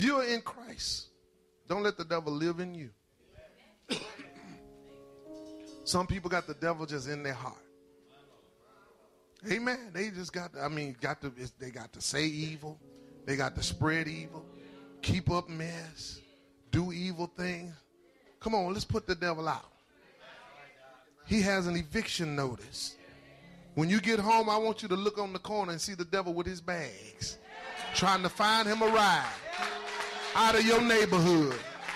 You're in Christ. Don't let the devil live in you. Some people got the devil just in their heart. Amen. They just got they got to say evil. They got to spread evil, keep up mess, do evil things. Come on, let's put the devil out. He has an eviction notice. When you get home, I want you to look on the corner and see the devil with his bags, trying to find him a ride out of your neighborhood.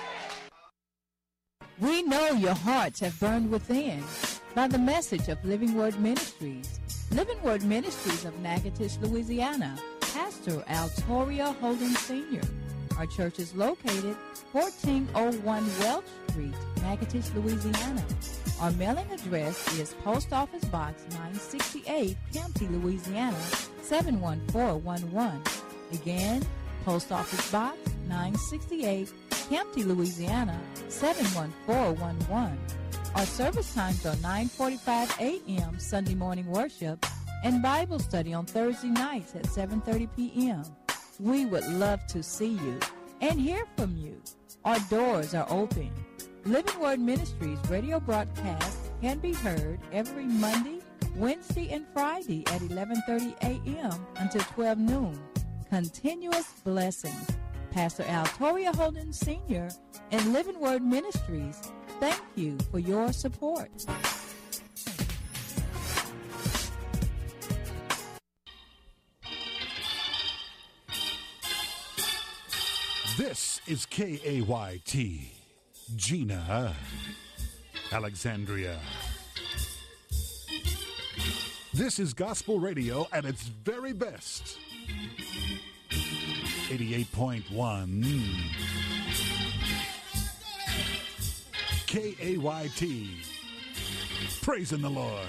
We know your hearts have burned within by the message of Living Word Ministries. Living Word Ministries of Natchitoches, Louisiana. Pastor Altoria Holden Sr. Our church is located 1401 Welch Street, Natchitoches, Louisiana. Our mailing address is Post Office Box 968, Campty, Louisiana 71411. Again, Post Office Box 968, Campty, Louisiana 71411. Our service times are 9:45 a.m. Sunday morning worship and Bible study on Thursday nights at 7:30 p.m. We would love to see you and hear from you. Our doors are open. Living Word Ministries radio broadcast can be heard every Monday, Wednesday, and Friday at 11:30 a.m. until 12 noon. Continuous blessings. Pastor Altoria Holden Sr. and Living Word Ministries, thank you for your support. This is KAYT, Gina, Alexandria. This is gospel radio at its very best. 88.1 KAYT. Praising the Lord.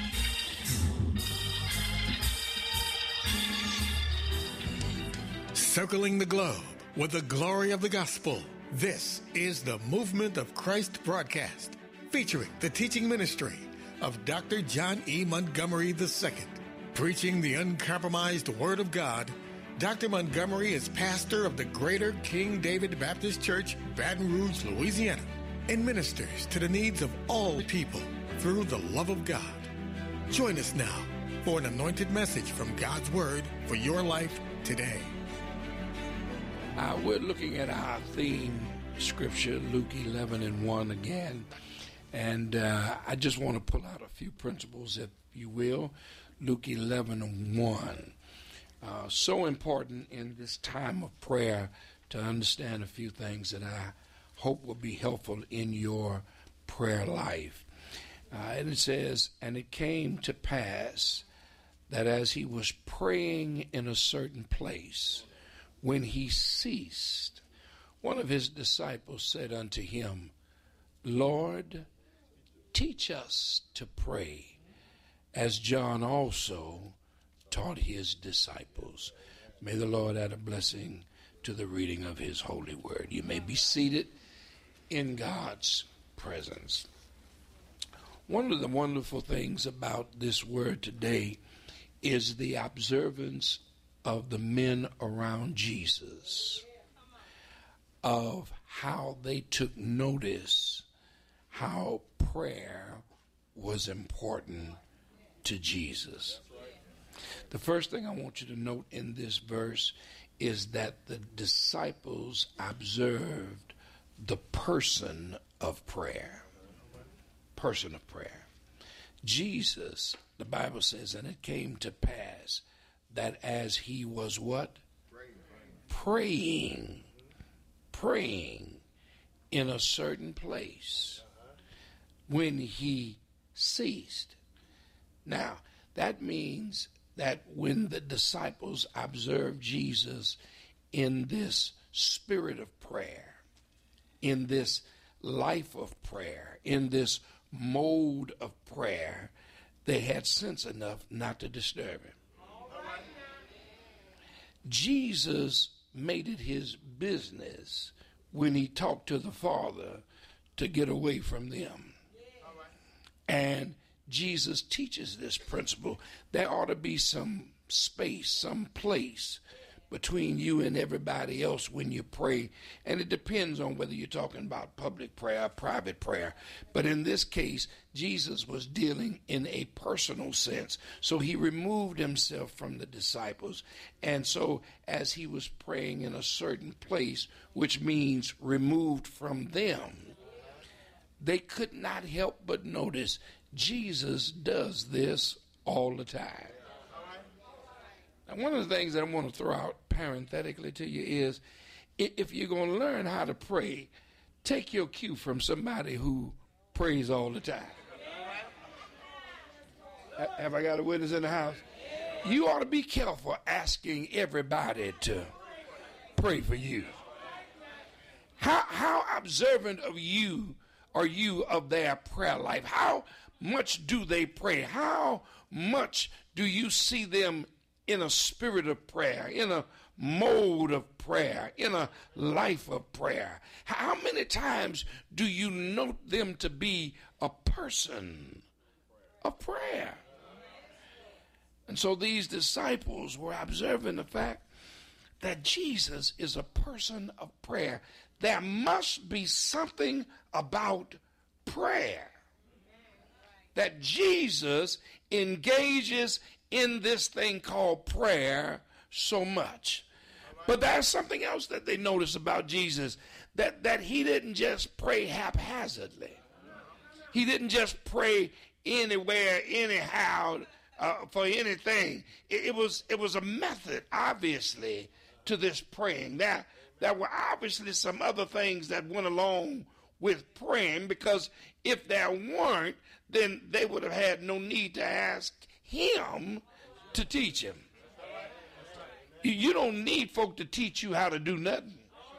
Circling the globe with the glory of the gospel. This is the Movement of Christ broadcast, featuring the teaching ministry of Dr. John E. Montgomery II. Preaching the uncompromised Word of God, Dr. Montgomery is pastor of the Greater King David Baptist Church, Baton Rouge, Louisiana, and ministers to the needs of all people through the love of God. Join us now for an anointed message from God's Word for your life today. We're looking at our theme scripture, Luke 11:1 again. And I just want to pull out a few principles, if you will. Luke 11:1. So important in this time of prayer to understand a few things that I hope will be helpful in your prayer life. And it says, "And it came to pass that as he was praying in a certain place, when he ceased, one of his disciples said unto him, Lord, teach us to pray, as John also taught his disciples." May the Lord add a blessing to the reading of his holy word. You may be seated in God's presence. One of the wonderful things about this word today is the observance of the men around Jesus, of how they took notice how prayer was important to Jesus. The first thing I want you to note in this verse is that the disciples observed the person of prayer. Person of prayer. Jesus, the Bible says, and it came to pass that as he was what? Praying in a certain place, when he ceased. Now, that means that when the disciples observed Jesus in this spirit of prayer, in this life of prayer, in this mode of prayer, they had sense enough not to disturb him. Jesus made it his business when he talked to the Father to get away from them. And Jesus teaches this principle. There ought to be some space, some place between you and everybody else when you pray. And it depends on whether you're talking about public prayer, private prayer. But in this case, Jesus was dealing in a personal sense. So he removed himself from the disciples. And so as he was praying in a certain place, which means removed from them, they could not help but notice Jesus does this all the time. Now, one of the things that I want to throw out parenthetically to you is, if you're going to learn how to pray, take your cue from somebody who prays all the time. Have I got a witness in the house? You ought to be careful asking everybody to pray for you. How observant of you are you of their prayer life? How much do they pray? How much do you see them in a spirit of prayer, in a mode of prayer, in a life of prayer? How many times do you note them to be a person of prayer? And so these disciples were observing the fact that Jesus is a person of prayer. There must be something about prayer that Jesus engages in this thing called prayer so much. But there's something else that they notice about Jesus, that he didn't just pray haphazardly. He didn't just pray anywhere, anyhow, for anything. It was a method, obviously, to this praying. There were obviously some other things that went along with praying, because if there weren't, then they would have had no need to ask him to teach him. You don't need folk to teach you how to do nothing.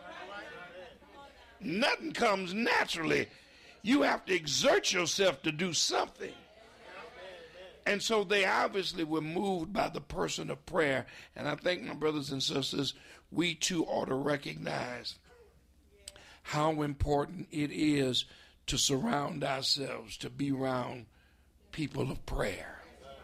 Nothing comes naturally. You have to exert yourself to do something. And so they obviously were moved by the person of prayer. And I think, my brothers and sisters, we too ought to recognize how important it is to surround ourselves, to be around people of prayer.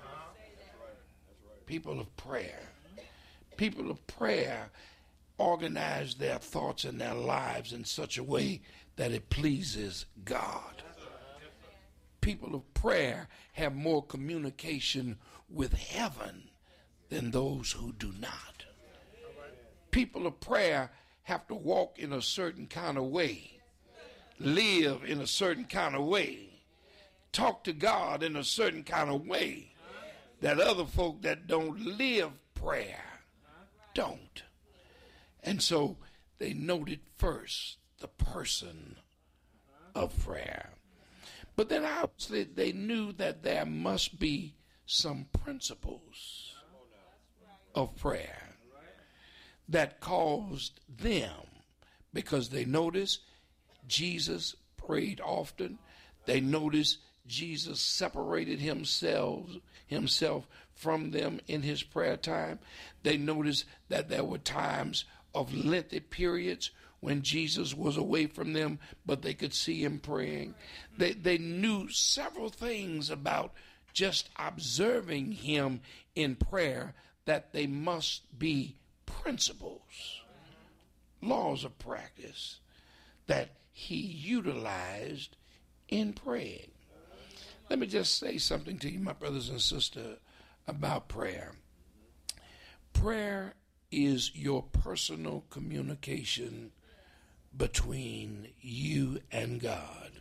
People of prayer. People of prayer organize their thoughts and their lives in such a way that it pleases God. People of prayer have more communication with heaven than those who do not. People of prayer have to walk in a certain kind of way, live in a certain kind of way, talk to God in a certain kind of way that other folk that don't live prayer don't. And so they noted first the person of prayer. But then obviously they knew that there must be some principles of prayer that caused them, because they noticed Jesus prayed often. They noticed Jesus separated himself from them in his prayer time. They noticed that there were times of lengthy periods when Jesus was away from them, but they could see him praying. They knew several things about just observing him in prayer, that they must be principles, laws of practice that he utilized in praying. Let me just say something to you, my brothers and sisters, about prayer. Prayer is your personal communication between you and God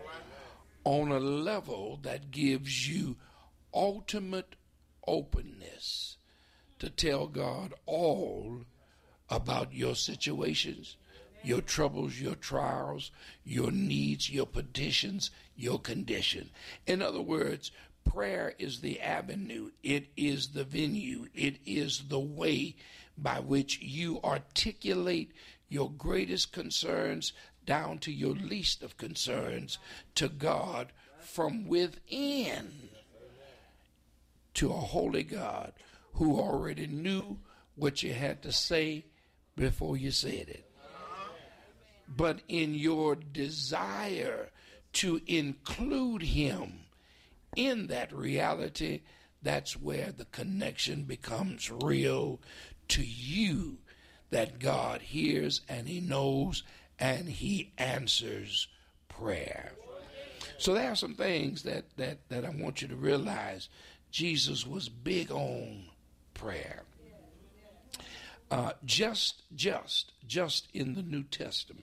on a level that gives you ultimate openness to tell God all about your situations, your troubles, your trials, your needs, your petitions, your condition. In other words, prayer is the avenue, it is the venue, it is the way by which you articulate your greatest concerns down to your least of concerns to God from within, to a holy God who already knew what you had to say before you said it. But in your desire to include him in that reality, that's where the connection becomes real to you that God hears and he knows and he answers prayer. So there are some things that I want you to realize. Jesus was big on prayer. Just in the New Testament,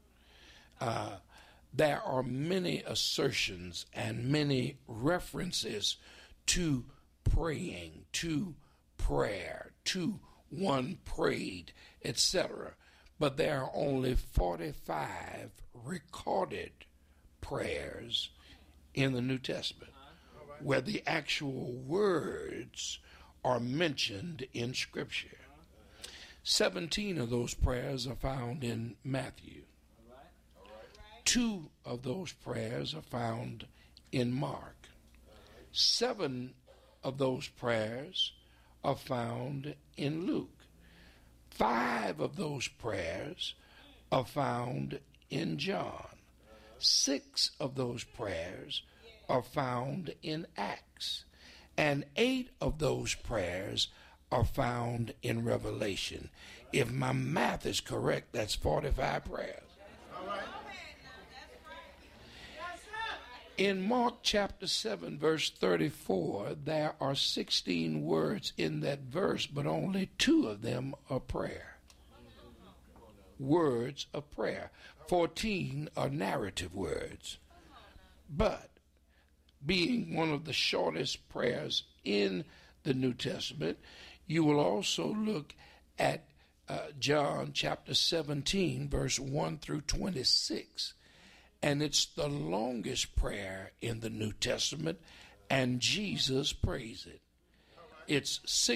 there are many assertions and many references to praying, to prayer, to one prayed, etc. But there are only 45 recorded prayers in the New Testament where the actual words are mentioned in Scripture. 17 of those prayers are found in Matthew. 2 of those prayers are found in Mark. 7 of those prayers are found in Luke. 5 of those prayers are found in John. 6 of those prayers are found in Acts. And 8 of those prayers are found in Revelation. If my math is correct, that's 45 prayers. In Mark chapter 7, verse 34, there are 16 words in that verse, but only 2 of them are prayer. Words of prayer. 14 are narrative words. But being one of the shortest prayers in the New Testament, you will also look at John chapter 17, verse 1 through 26. And it's the longest prayer in the New Testament, and Jesus prays it. It's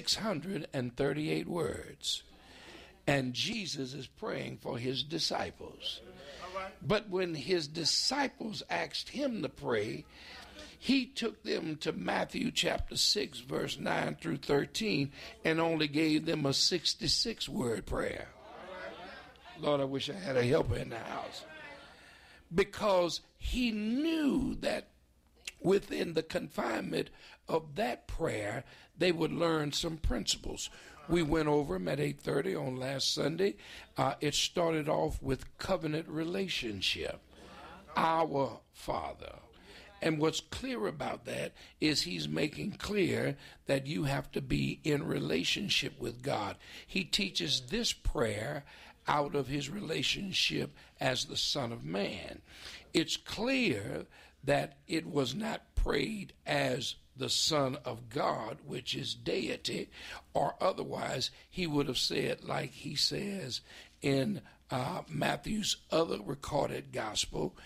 638 words. And Jesus is praying for his disciples. But when his disciples asked him to pray, he took them to Matthew chapter 6, verse 9 through 13, and only gave them a 66-word prayer. Lord, I wish I had a helper in the house. Because he knew that within the confinement of that prayer, they would learn some principles. We went over them at 8:30 on last Sunday. It started off with covenant relationship. Our Father. And what's clear about that is he's making clear that you have to be in relationship with God. He teaches this prayer out of his relationship as the Son of Man. It's clear that it was not prayed as the Son of God, which is deity, or otherwise he would have said, like he says in Matthew's other recorded gospel,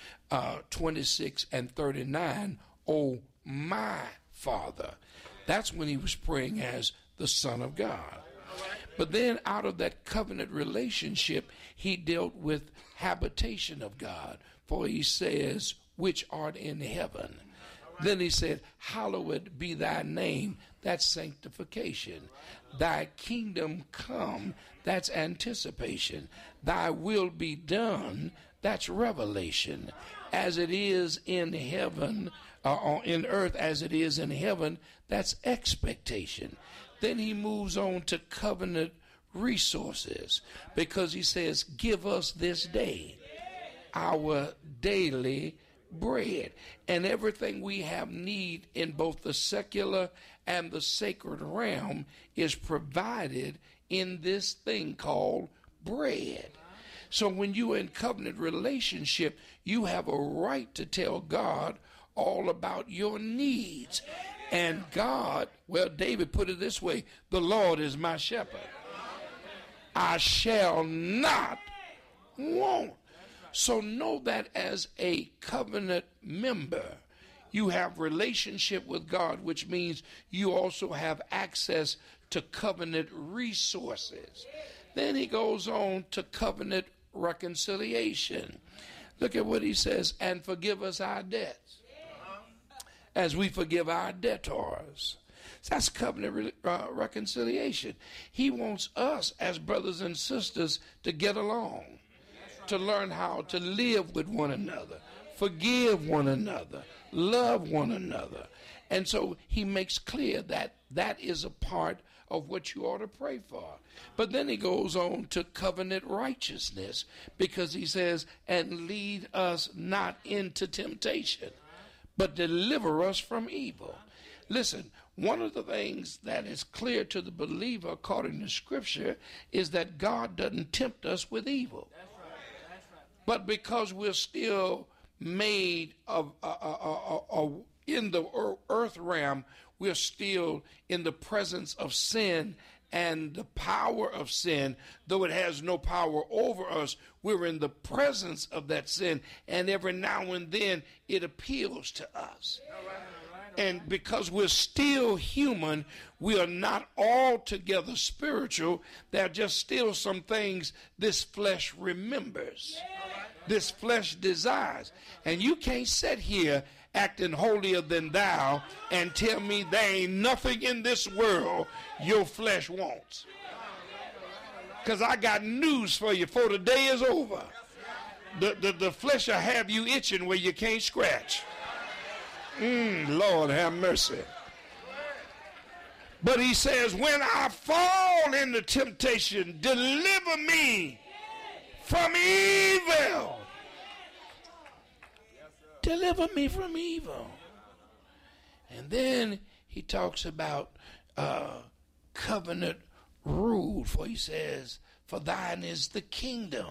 26 and 39, "Oh, my Father." That's when he was praying as the Son of God. But then out of that covenant relationship, he dealt with habitation of God. For he says, "Which art in heaven." Then he said, "Hallowed be thy name." That's sanctification. "Thy kingdom come." That's anticipation. "Thy will be done." That's revelation. "As it is in heaven, in earth as it is in heaven." That's expectation. Then he moves on to covenant resources, because he says, "Give us this day our daily bread." And everything we have need in both the secular and the sacred realm is provided in this thing called bread. So when you're in covenant relationship, you have a right to tell God all about your needs. And God, well, David put it this way, "The Lord is my shepherd. I shall not want." So know that as a covenant member, you have relationship with God, which means you also have access to covenant resources. Then he goes on to covenant reconciliation. Look at what he says, "And forgive us our debts as we forgive our debtors." That's covenant reconciliation. He wants us as brothers and sisters to get along, to learn how to live with one another, forgive one another, love one another. And so he makes clear that that is a part of what you ought to pray for. But then he goes on to covenant righteousness, because he says, and lead us not into temptation, but deliver us from evil. Listen, one of the things that is clear to the believer according to Scripture is that God doesn't tempt us with evil. But because we're still made of in the earth realm, we're still in the presence of sin and the power of sin. Though it has no power over us, we're in the presence of that sin, and every now and then it appeals to us. And because we're still human, we are not altogether spiritual. There are just still some things this flesh remembers, this flesh desires. And you can't sit here acting holier than thou and tell me there ain't nothing in this world your flesh wants. Because I got news for you before the day is over. The flesh will have you itching where you can't scratch. Lord have mercy. But he says, when I fall into temptation, deliver me from evil. Deliver me from evil. And then he talks about covenant rule, for he says, for thine is the kingdom.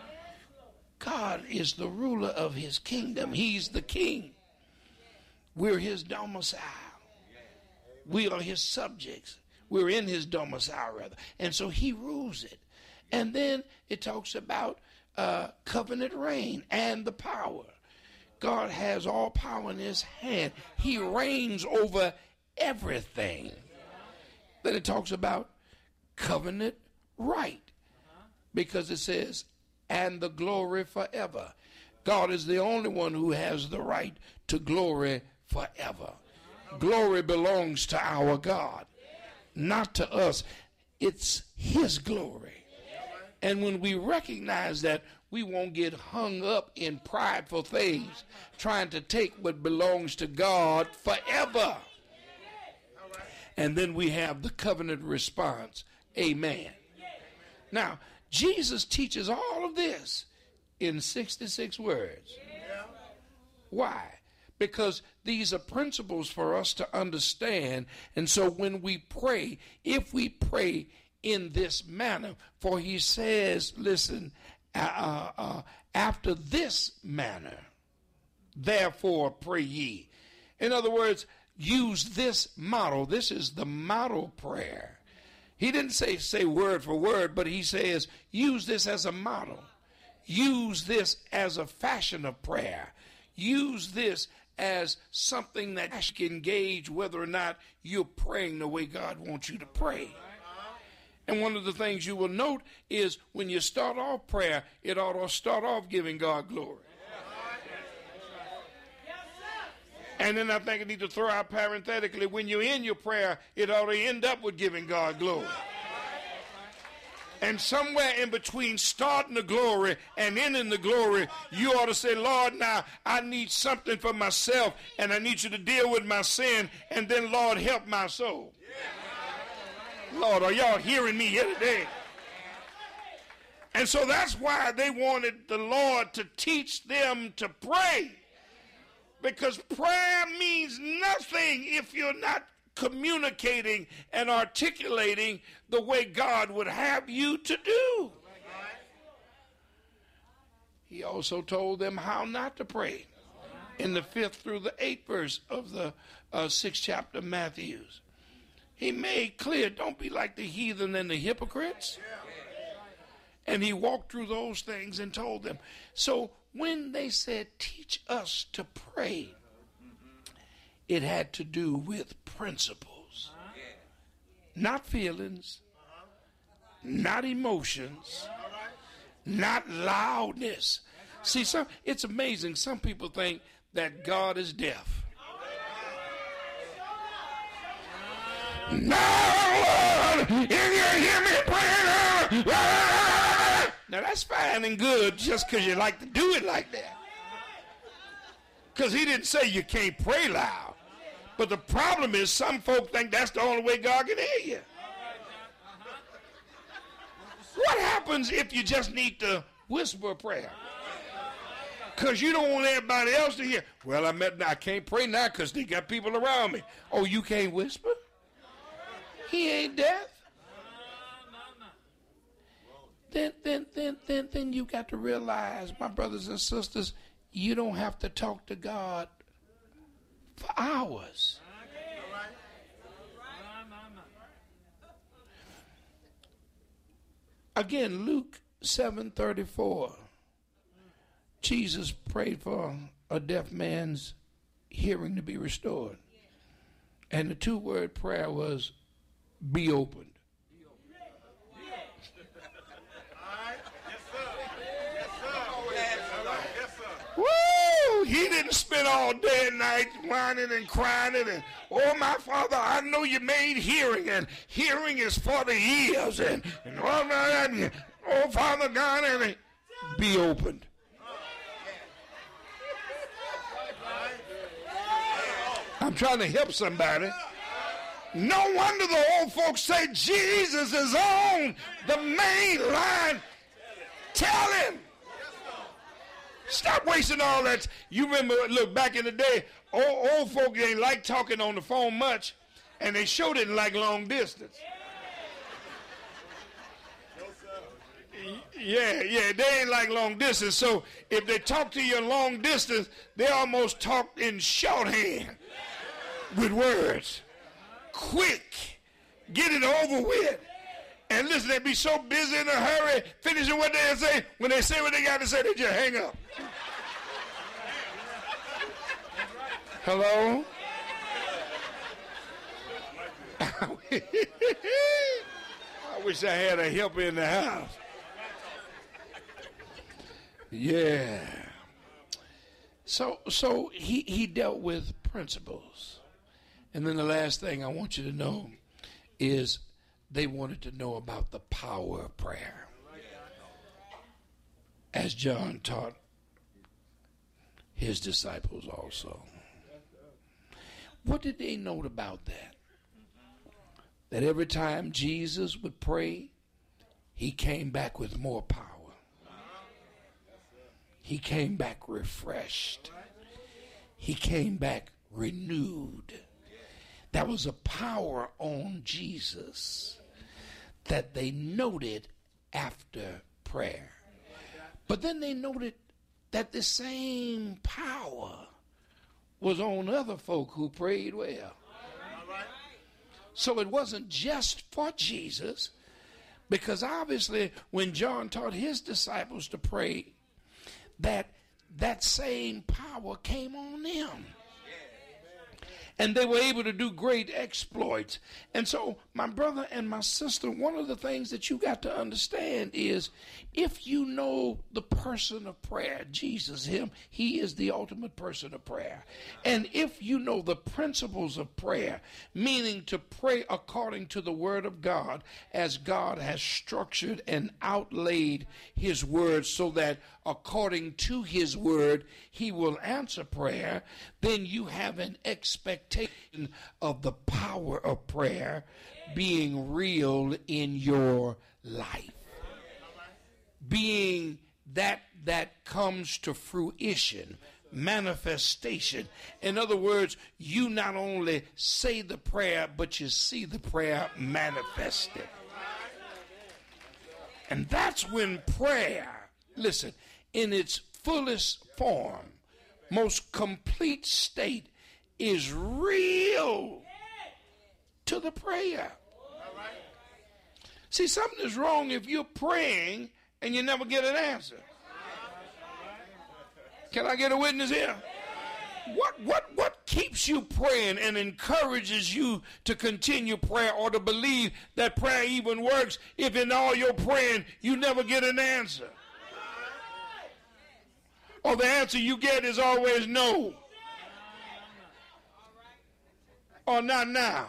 God is the ruler of his kingdom. He's the king. We're his domicile. We are his subjects. We're in his domicile, rather. And so he rules it. And then it talks about covenant reign and the power. God has all power in his hand. He reigns over everything. Then it talks about covenant right, because it says, and the glory forever. God is the only one who has the right to glory forever. Glory belongs to our God, not to us. It's his glory. And when we recognize that, we won't get hung up in prideful things, trying to take what belongs to God forever. And then we have the covenant response. Amen. Now, Jesus teaches all of this in 66 words. Why? Because these are principles for us to understand. And so when we pray, if we pray in this manner, for he says, listen, after this manner, therefore pray ye. In other words, use this model. This is the model prayer. He didn't say word for word, but he says use this as a model. Use this as a fashion of prayer. Use this as something that you can gauge whether or not you're praying the way God wants you to pray. And one of the things you will note is when you start off prayer, it ought to start off giving God glory. And then I think I need to throw out parenthetically, when you're in your prayer, it ought to end up with giving God glory. And somewhere in between starting the glory and ending the glory, you ought to say, Lord, now I need something for myself, and I need you to deal with my sin, and then, Lord, help my soul. Lord, are y'all hearing me here today? And so that's why they wanted the Lord to teach them to pray. Because prayer means nothing if you're not communicating and articulating the way God would have you to do. He also told them how not to pray in the 5th through the 8th verse of the 6th chapter of Matthew. He made clear, don't be like the heathen and the hypocrites. And he walked through those things and told them. So when they said, teach us to pray, it had to do with principles. Not feelings, not emotions, not loudness. See, it's amazing. Some people think that God is deaf. No, Lord, if you hear me praying, now that's fine and good just because you like to do it like that. Because he didn't say you can't pray loud. But the problem is some folk think that's the only way God can hear you. What happens if you just need to whisper a prayer? Because you don't want everybody else to hear. Well, I can't pray now because they got people around me. Oh, you can't whisper? He ain't deaf. Then you got to realize, my brothers and sisters, you don't have to talk to God for hours. Again, Luke 7:34. Jesus prayed for a deaf man's hearing to be restored. And the 2-word prayer was, be opened. Woo! He didn't spend all day and night whining and crying and, oh, my Father, I know you made hearing, and hearing is for the ears, and all that. Oh, Father God, and be opened. I'm trying to help somebody. No wonder the old folks say Jesus is on the main line. Tell him. Stop wasting all that. You remember, look, back in the day, old folk ain't like talking on the phone much, and they sure didn't like long distance. Yeah, they ain't like long distance. So if they talk to you long distance, they almost talk in shorthand with words. Quick, get it over with. And listen, they be so busy in a hurry, finishing what they say. When they say what they got to say, they just hang up. Hello? I wish I had a helper in the house. Yeah. So he dealt with principles. And then the last thing I want you to know is they wanted to know about the power of prayer. As John taught his disciples also. What did they note about that? That every time Jesus would pray, he came back with more power. He came back refreshed. He came back renewed. There was a power on Jesus that they noted after prayer. But then they noted that the same power was on other folk who prayed well. So it wasn't just for Jesus, because obviously when John taught his disciples to pray, that same power came on them. And they were able to do great exploits. And so, my brother and my sister, one of the things that you got to understand is, if you know the person of prayer, Jesus, he is the ultimate person of prayer. And if you know the principles of prayer, meaning to pray according to the word of God, as God has structured and outlaid his word so that according to his word, he will answer prayer, then you have an expectation of the power of prayer being real in your life. Being that comes to fruition, manifestation. In other words, you not only say the prayer, but you see the prayer manifested. And that's when prayer, listen, in its fullest form, most complete state, is real to the prayer. See, something is wrong if you're praying and you never get an answer. Can I get a witness here? What keeps you praying and encourages you to continue prayer or to believe that prayer even works if in all your praying you never get an answer? Or the answer you get is always no. Or not now.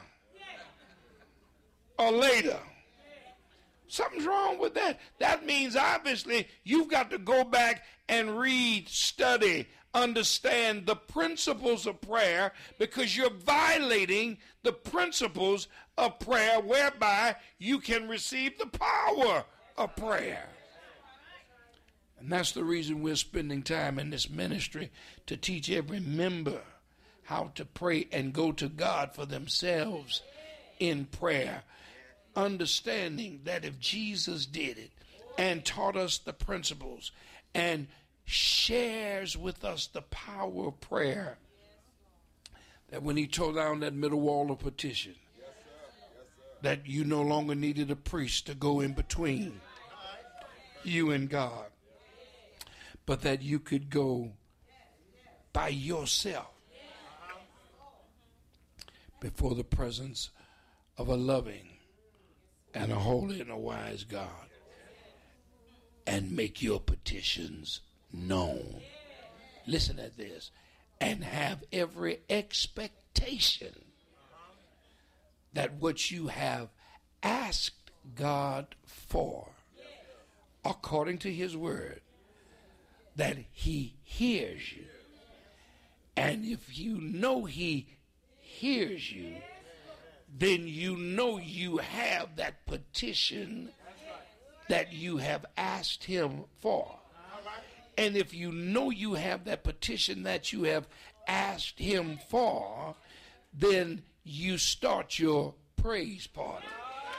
Or later. Something's wrong with that. That means obviously you've got to go back and read, study, understand the principles of prayer, because you're violating the principles of prayer whereby you can receive the power of prayer. And that's the reason we're spending time in this ministry, to teach every member how to pray and go to God for themselves in prayer, understanding that if Jesus did it and taught us the principles and shares with us the power of prayer, that when he tore down that middle wall of petition, that you no longer needed a priest to go in between you and God, but that you could go by yourself before the presence of a loving and a holy and a wise God and make your petitions known. Listen at this. And have every expectation that what you have asked God for, according to his word, that he hears you. And if you know he hears you, then you know you have that petition that you have asked him for. And if you know you have that petition that you have asked him for, then you start your praise party.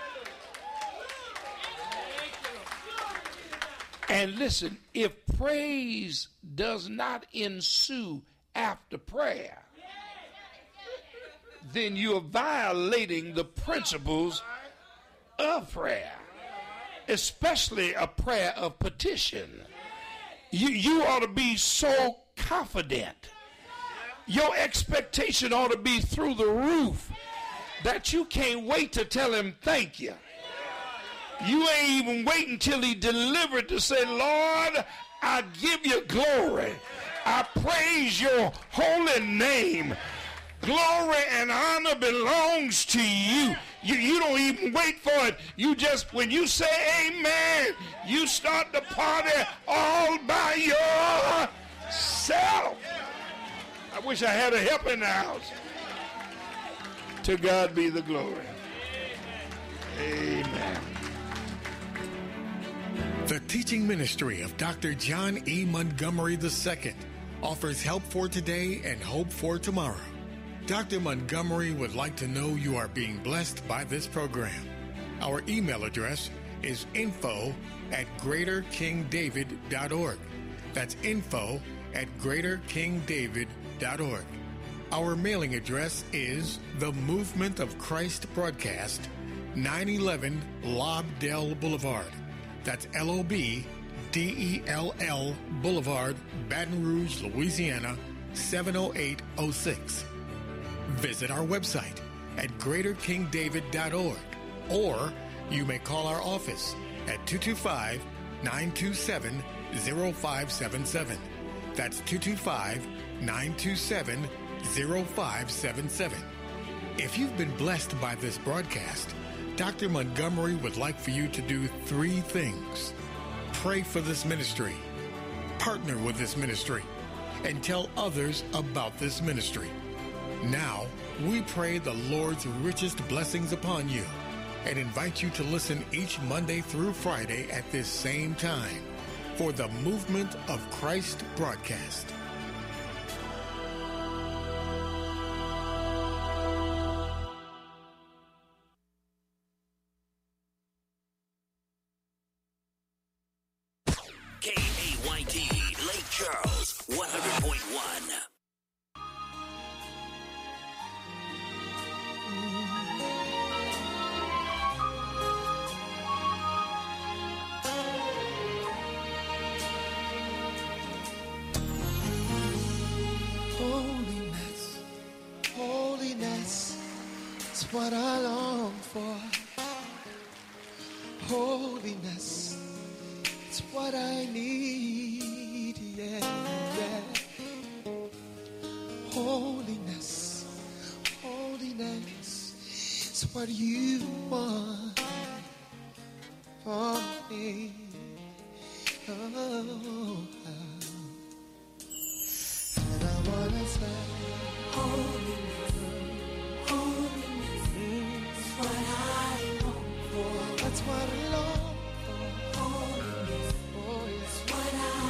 And listen, if praise does not ensue after prayer, then you are violating the principles of prayer, especially a prayer of petition. You ought to be so confident. Your expectation ought to be through the roof that you can't wait to tell him thank you. You ain't even waiting till he delivered to say, Lord, I give you glory. I praise your holy name. Glory and honor belongs to you. You don't even wait for it. You just, when you say amen, you start the party all by yourself. I wish I had a helper in the house. To God be the glory. Amen. The teaching ministry of Dr. John E. Montgomery II offers help for today and hope for tomorrow. Dr. Montgomery would like to know you are being blessed by this program. Our email address is info@greaterkingdavid.org. That's info@greaterkingdavid.org. Our mailing address is The Movement of Christ Broadcast, 911 Lobdell Boulevard. That's LOBDELL Boulevard, Baton Rouge, Louisiana, 70806. Visit our website at greaterkingdavid.org, or you may call our office at 225-927-0577. That's 225-927-0577. If you've been blessed by this broadcast, Dr. Montgomery would like for you to do 3 things. Pray for this ministry, partner with this ministry, and tell others about this ministry. Now, we pray the Lord's richest blessings upon you and invite you to listen each Monday through Friday at this same time for the Movement of Christ broadcast. KAYT, Lake Charles, 100.1. What I long for. Holiness, it's what I need, yeah, yeah. Holiness, holiness, it's what you want.